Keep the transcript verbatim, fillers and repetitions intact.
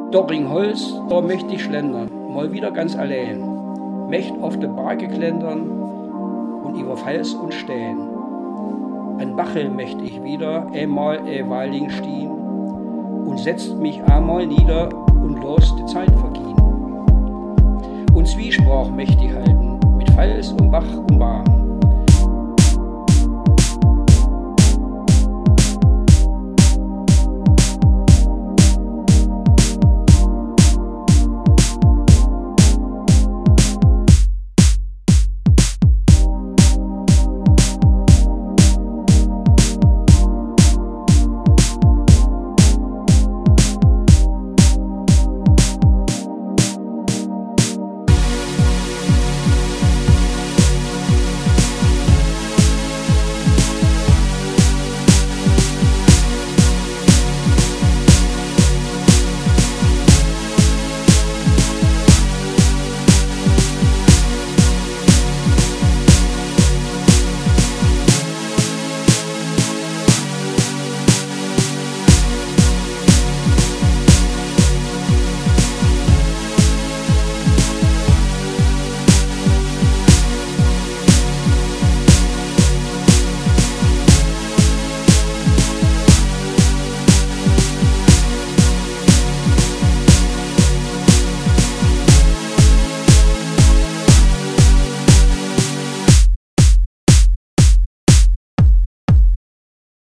Dorringholz, da möcht ich schlendern, mal wieder ganz allein. Möcht auf de Berge klendern und über Fels und Stehen. An Bachel möcht ich wieder einmal e Weiling stehen und setzt mich einmal nieder und los die Zeit vergehen. Und Zwiesprach möcht ich halten mit Fels und Bach und Bar.